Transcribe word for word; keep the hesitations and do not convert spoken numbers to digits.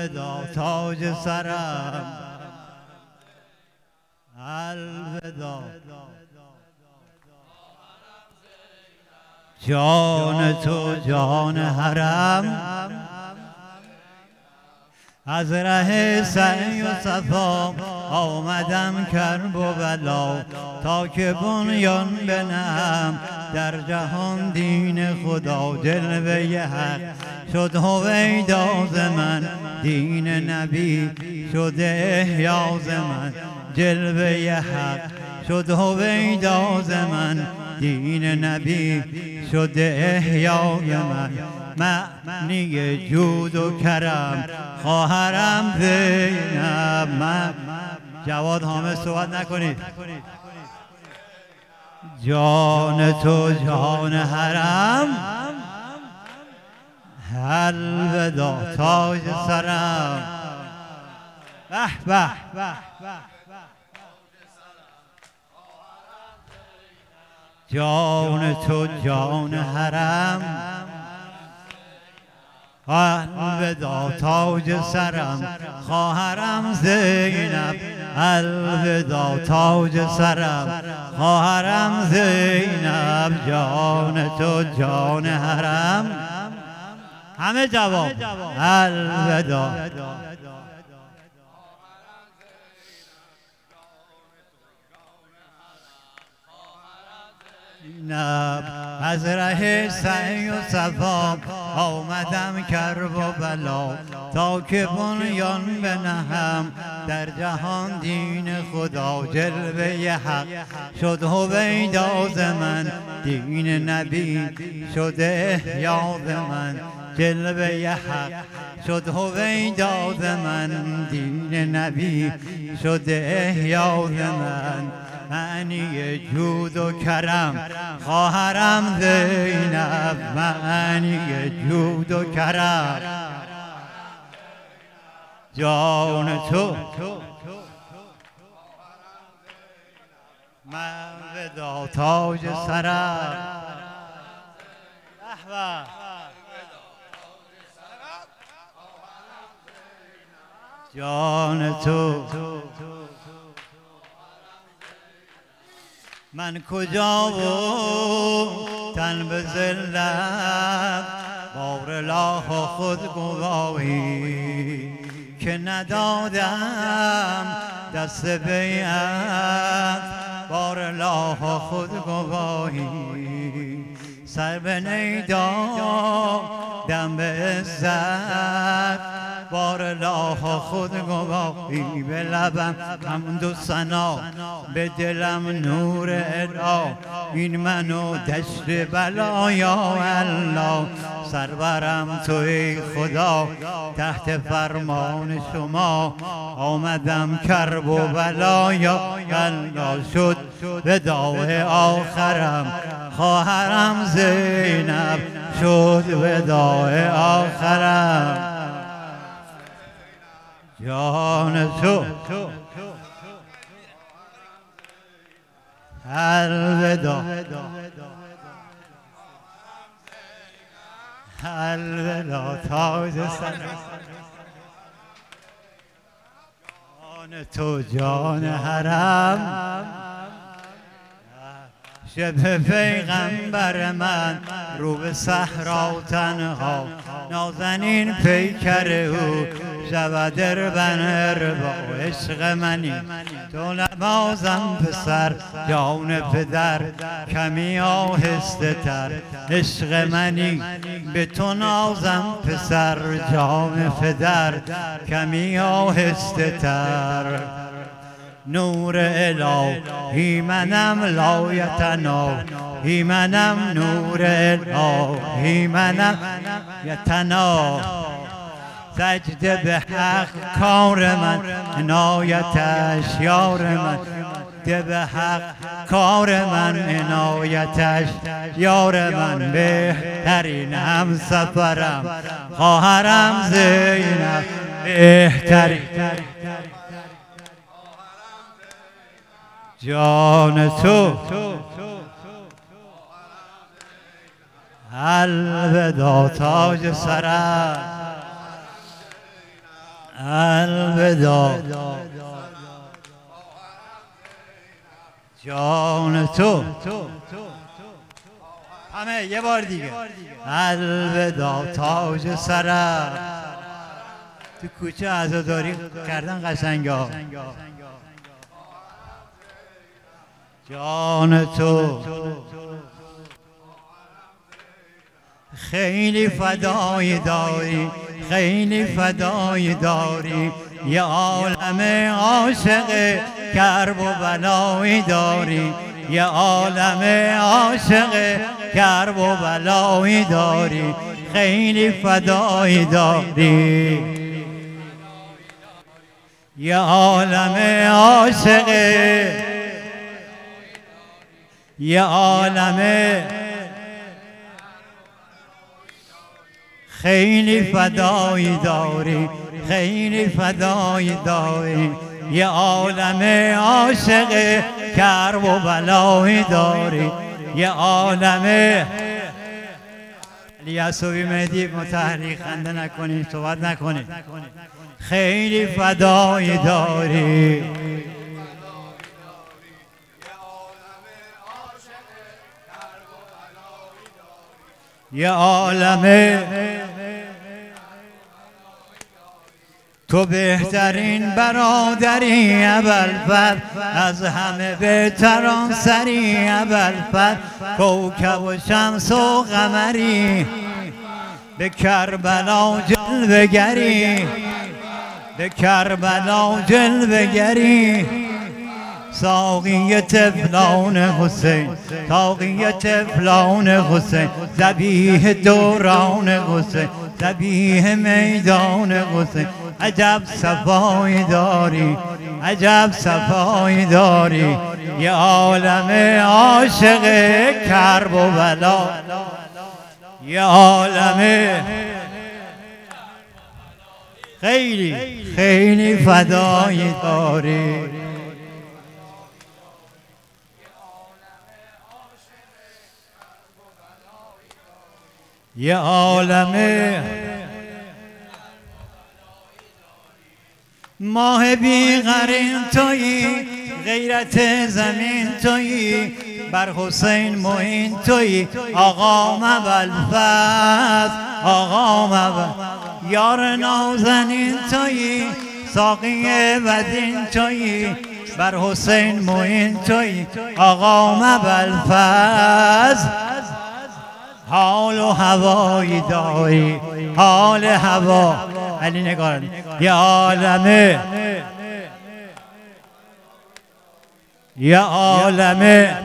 الوداع تاج سرم، الوداع جان تو جان حرم، از ره سعی و صفا آمدم کرب و بلا، تا که بنیان بنهم در جهان دین خدا. جلوه حق شد هویدا ز من، دین نبی شده احیا ز من. جلوه حق شد هویدا ز من، دین نبی شده احیا ز من. معنی جود و کرم خواهرم زینب. من جواد حامد صحبت نکنید. جان تو جان حرم، الوداع تاج سرم. به به جان تو جان حرم، الوداع تاج سرم. خواهرم زینب، الوداع تاج سرم. خواهرم زینب، جان تو جان حرم. همه جواب الوداع. از ره سعی و صفا آمدم کرب و بلا، تا که بنیان بنهم در جهان دین خدا. جلوه حق شد هویدا ز من، دین نبی شده احیا ز من. جلوه حق شد هویدا ز من، دین نبی شده احیا ز من. معنی جود و کرم خواهرم زینب، معنی جود و کرم. جان تو الوداع تاج سرم. جان تو من کجا و تن به ذلت، بار الله خود گواهی که ندادم دست بیعت. بار الله خود گواهی سر به نیدا دم به عزت. بار الله خود گواهی به لبم حمد و ثنا، به دلم نور اله. این منو دشت بلا یا الله، سرورم تو ای خدا تحت فرمان شما. آمدم کرب و بلا یا الله، شد وداع آخرم. خواهرم زینب شد وداع آخرم. جان تو الوداع، الوداع تاج سرم. جان تو جان حرم، شبه پیغمبر من رو به صحرا تنها. نازنین پیکر او شود اربن با عشق منی. تو نوازم پسر جان پدر، کمی آهسته تر. عشق منی به تو نازم پسر جان پدر، کمی آهسته تر. نور الهی منم لایتنا، هی منم نور الهی منم یتنا. سجده به حق کار من، عنایتش یار من. ده به حق کار من، عنایتش یار من. بهترین هم سفرم خواهرم زینب، بهترین. جان تو الوداع تاج سرم. الوداع جان تو همه یه بار دیگه الوداع تاج سرم تو کوچه عزاداری کردن قشنگا جان تو خیلی فدای داری خیلی فدای داری یه عالم عاشق کرب و بلایی داری یه عالم عاشق کرب و بلایی داری خیلی فدای داری یه عالم عاشق یه عالم خیلی فدای داری خیلی فدای داری یه عالم عاشق کرب و بلایی داری یه عالم لیاسوی مهدی متحری خنده نکنی صحبت نکنی خیلی فدای داری یه عالم تو بهترین برادری ابوالفضل از همه بهتران سری ابوالفضل کوکب و شمس و قمری به کربلا جلوه گری به کربلا جلوه گری ساقی طفلان حسین ساقی طفلان حسین ذبیح دوران حسین ذبیح میدان حسین عجب صفایی داری عجب صفایی داری یه عالم عاشق کرب و بلا یه عالم خیلی خیلی فدایی داری یه عالمه ماه بیغرین تویی غیرت زمین تویی بر حسین معین تویی آقا ابوالفضل آقا ابوالفضل یار نازنین تویی ساقی بدین تویی بر حسین معین تویی آقا ابوالفضل حال و هوایی داری حال هوا علی نگار یه عالمه یه عالمه